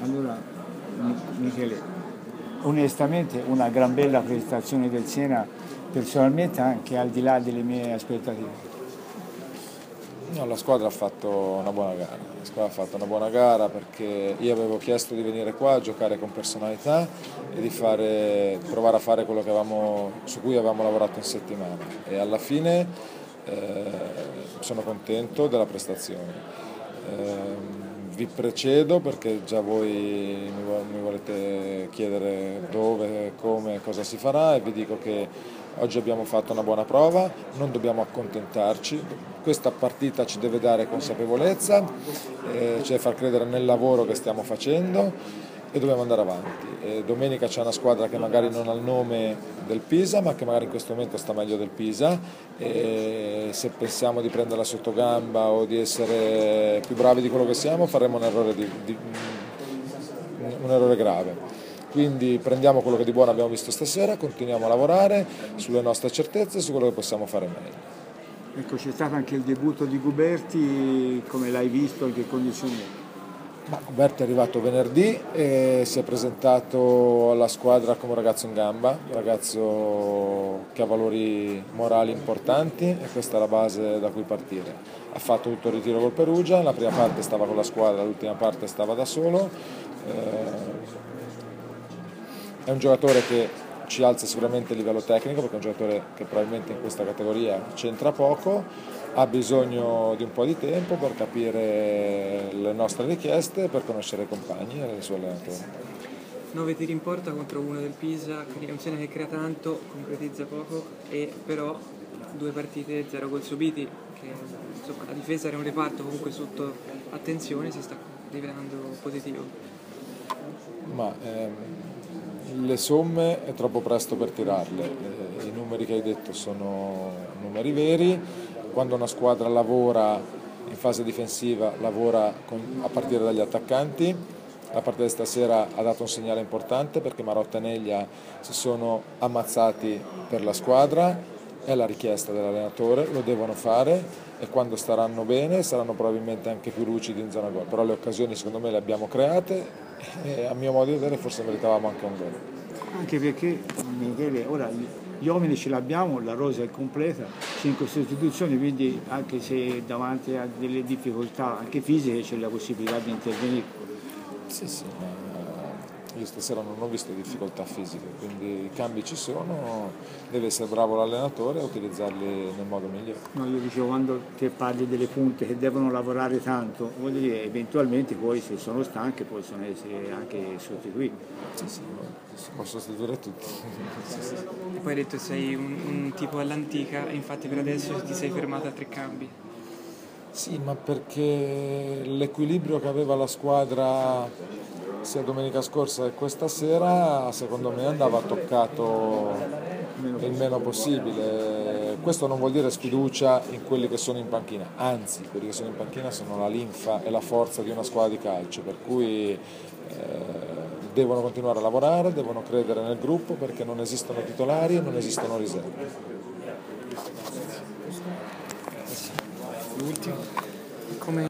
Allora, Michele, onestamente una gran bella prestazione del Siena, personalmente anche al di là delle mie aspettative. No, la squadra ha fatto una buona gara, la squadra ha fatto una buona gara perché io avevo chiesto di venire qua a giocare con personalità e di provare a fare quello su cui avevamo lavorato in settimana e alla fine sono contento della prestazione. Vi precedo perché già voi mi volete chiedere dove, come, cosa si farà e vi dico che oggi abbiamo fatto una buona prova, non dobbiamo accontentarci, questa partita ci deve dare consapevolezza, ci deve far credere nel lavoro che stiamo facendo e dobbiamo andare avanti. Domenica c'è una squadra che magari non ha il nome del Pisa, ma che magari in questo momento sta meglio del Pisa e se pensiamo di prenderla sotto gamba o di essere più bravi di quello che siamo faremo un errore grave. Quindi prendiamo quello che di buono abbiamo visto stasera, continuiamo a lavorare sulle nostre certezze e su quello che possiamo fare meglio. Ecco, c'è stato anche il debutto di Guberti, come l'hai visto, in che condizioni è? Guberti è arrivato venerdì e si è presentato alla squadra come un ragazzo in gamba, un ragazzo che ha valori morali importanti e questa è la base da cui partire. Ha fatto tutto il ritiro col Perugia, la prima parte stava con la squadra, l'ultima parte stava da solo. È un giocatore che ci alza sicuramente il livello tecnico perché è un giocatore che probabilmente in questa categoria c'entra poco, ha bisogno di un po' di tempo per capire le nostre richieste, per conoscere i compagni e i suoi allenatori. 9 tiri in porta contro uno del Pisa, quindi è un Siena che crea tanto, concretizza poco e però 2 partite, 0 gol subiti, che insomma, la difesa era un reparto comunque sotto attenzione, si sta rivelando positivo. Le somme è troppo presto per tirarle, i numeri che hai detto sono numeri veri, quando una squadra lavora in fase difensiva lavora a partire dagli attaccanti, la partita di stasera ha dato un segnale importante perché Marotta e Neglia si sono ammazzati per la squadra, è la richiesta dell'allenatore, lo devono fare e quando staranno bene saranno probabilmente anche più lucidi in zona gol, però le occasioni secondo me le abbiamo create e a mio modo di vedere forse meritavamo anche un gol. Anche perché, Michele, ora gli uomini ce l'abbiamo, la rosa è completa, 5 sostituzioni, quindi anche se davanti a delle difficoltà anche fisiche c'è la possibilità di intervenire. Sì, ma io stasera non ho visto difficoltà fisiche, quindi i cambi ci sono, deve essere bravo l'allenatore a utilizzarli nel modo migliore. No, io dicevo, quando te parli delle punte che devono lavorare tanto, voglio dire, eventualmente poi se sono stanche possono essere anche sostituiti. Sì, posso sostituire tutti. Sì. E poi hai detto che sei un tipo all'antica e infatti per adesso ti sei fermato a 3 cambi. Sì, ma perché l'equilibrio che aveva la squadra sia domenica scorsa che questa sera secondo me andava toccato il meno possibile. Questo non vuol dire sfiducia in quelli che sono in panchina, anzi quelli che sono in panchina sono la linfa e la forza di una squadra di calcio, per cui devono continuare a lavorare, devono credere nel gruppo perché non esistono titolari e non esistono riserve. L'ultimo.